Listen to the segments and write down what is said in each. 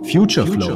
Future Flow.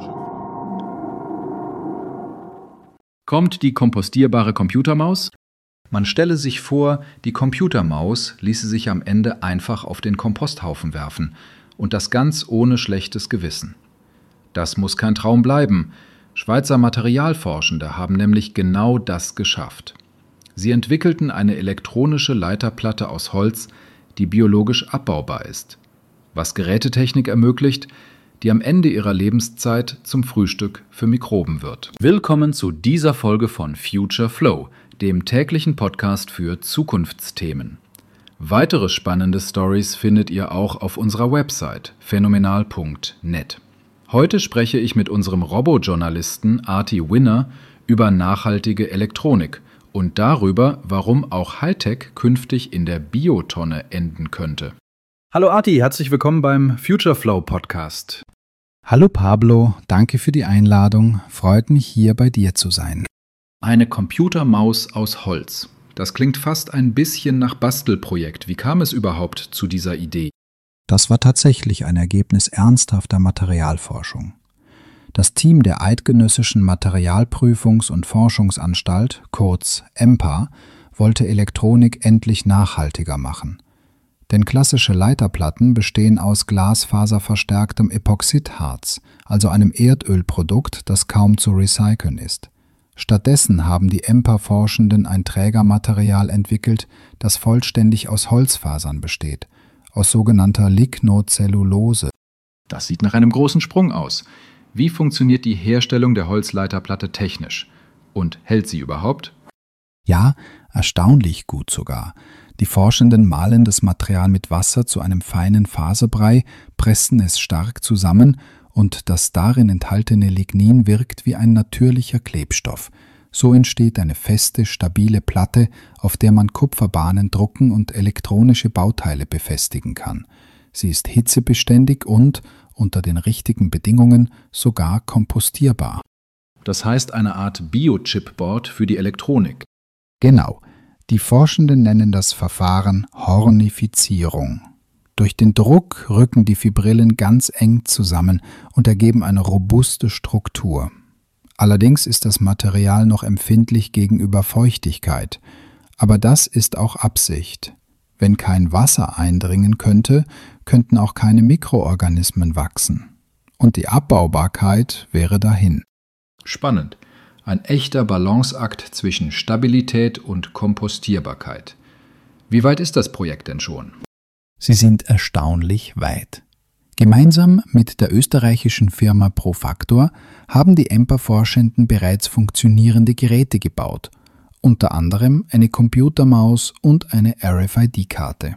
Kommt die kompostierbare Computermaus? Man stelle sich vor, die Computermaus ließe sich am Ende einfach auf den Komposthaufen werfen und das ganz ohne schlechtes Gewissen. Das muss kein Traum bleiben. Schweizer Materialforschende haben nämlich genau das geschafft. Sie entwickelten eine elektronische Leiterplatte aus Holz, die biologisch abbaubar ist, was Gerätetechnik ermöglicht, die am Ende ihrer Lebenszeit zum Frühstück für Mikroben wird. Willkommen zu dieser Folge von Future Flow, dem täglichen Podcast für Zukunftsthemen. Weitere spannende Stories findet ihr auch auf unserer Website phänomenal.net. Heute spreche ich mit unserem Robo-Journalisten Arti Winner über nachhaltige Elektronik und darüber, warum auch Hightech künftig in der Biotonne enden könnte. Hallo Arti, herzlich willkommen beim Future Flow Podcast. Hallo Pablo, danke für die Einladung. Freut mich, hier bei dir zu sein. Eine Computermaus aus Holz. Das klingt fast ein bisschen nach Bastelprojekt. Wie kam es überhaupt zu dieser Idee? Das war tatsächlich ein Ergebnis ernsthafter Materialforschung. Das Team der Eidgenössischen Materialprüfungs- und Forschungsanstalt, kurz EMPA, wollte Elektronik endlich nachhaltiger machen. Denn klassische Leiterplatten bestehen aus glasfaserverstärktem Epoxidharz, also einem Erdölprodukt, das kaum zu recyceln ist. Stattdessen haben die EMPA-Forschenden ein Trägermaterial entwickelt, das vollständig aus Holzfasern besteht, aus sogenannter Lignocellulose. Das sieht nach einem großen Sprung aus. Wie funktioniert die Herstellung der Holzleiterplatte technisch? Und hält sie überhaupt? Ja, erstaunlich gut sogar. Die Forschenden mahlen das Material mit Wasser zu einem feinen Faserbrei, pressen es stark zusammen und das darin enthaltene Lignin wirkt wie ein natürlicher Klebstoff. So entsteht eine feste, stabile Platte, auf der man Kupferbahnen drucken und elektronische Bauteile befestigen kann. Sie ist hitzebeständig und, unter den richtigen Bedingungen, sogar kompostierbar. Das heißt eine Art Bio-Chipboard für die Elektronik. Genau. Die Forschenden nennen das Verfahren Hornifizierung. Durch den Druck rücken die Fibrillen ganz eng zusammen und ergeben eine robuste Struktur. Allerdings ist das Material noch empfindlich gegenüber Feuchtigkeit. Aber das ist auch Absicht. Wenn kein Wasser eindringen könnte, könnten auch keine Mikroorganismen wachsen. Und die Abbaubarkeit wäre dahin. Spannend. Ein echter Balanceakt zwischen Stabilität und Kompostierbarkeit. Wie weit ist das Projekt denn schon? Sie sind erstaunlich weit. Gemeinsam mit der österreichischen Firma Profactor haben die EMPA-Forschenden bereits funktionierende Geräte gebaut, unter anderem eine Computermaus und eine RFID-Karte.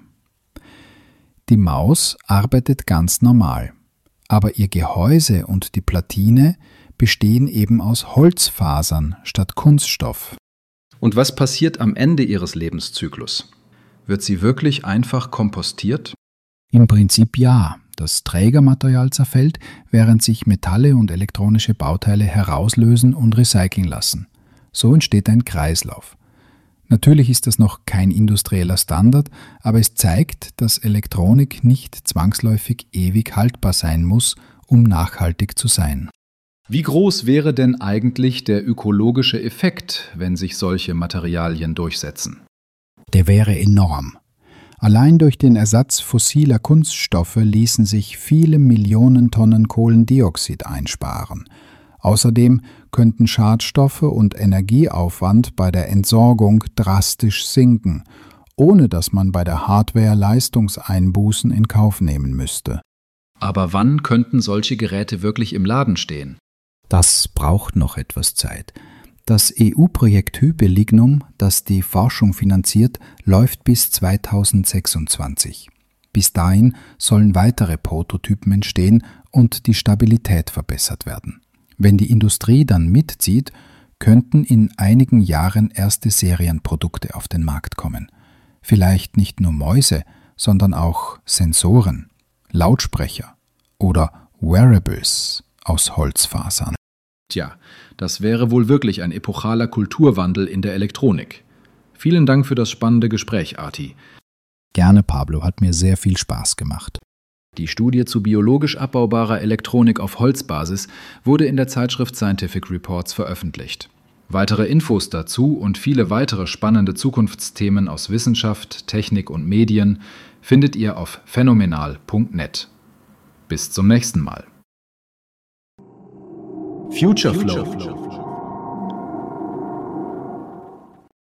Die Maus arbeitet ganz normal, aber ihr Gehäuse und die Platine bestehen eben aus Holzfasern statt Kunststoff. Und was passiert am Ende ihres Lebenszyklus? Wird sie wirklich einfach kompostiert? Im Prinzip ja. Das Trägermaterial zerfällt, während sich Metalle und elektronische Bauteile herauslösen und recyceln lassen. So entsteht ein Kreislauf. Natürlich ist das noch kein industrieller Standard, aber es zeigt, dass Elektronik nicht zwangsläufig ewig haltbar sein muss, um nachhaltig zu sein. Wie groß wäre denn eigentlich der ökologische Effekt, wenn sich solche Materialien durchsetzen? Der wäre enorm. Allein durch den Ersatz fossiler Kunststoffe ließen sich viele Millionen Tonnen Kohlendioxid einsparen. Außerdem könnten Schadstoffe und Energieaufwand bei der Entsorgung drastisch sinken, ohne dass man bei der Hardware Leistungseinbußen in Kauf nehmen müsste. Aber wann könnten solche Geräte wirklich im Laden stehen? Das braucht noch etwas Zeit. Das EU-Projekt Hypelignum, das die Forschung finanziert, läuft bis 2026. Bis dahin sollen weitere Prototypen entstehen und die Stabilität verbessert werden. Wenn die Industrie dann mitzieht, könnten in einigen Jahren erste Serienprodukte auf den Markt kommen. Vielleicht nicht nur Mäuse, sondern auch Sensoren, Lautsprecher oder Wearables aus Holzfasern. Tja, das wäre wohl wirklich ein epochaler Kulturwandel in der Elektronik. Vielen Dank für das spannende Gespräch, Arti. Gerne, Pablo, hat mir sehr viel Spaß gemacht. Die Studie zu biologisch abbaubarer Elektronik auf Holzbasis wurde in der Zeitschrift Scientific Reports veröffentlicht. Weitere Infos dazu und viele weitere spannende Zukunftsthemen aus Wissenschaft, Technik und Medien findet ihr auf phänomenal.net. Bis zum nächsten Mal. Future Flow.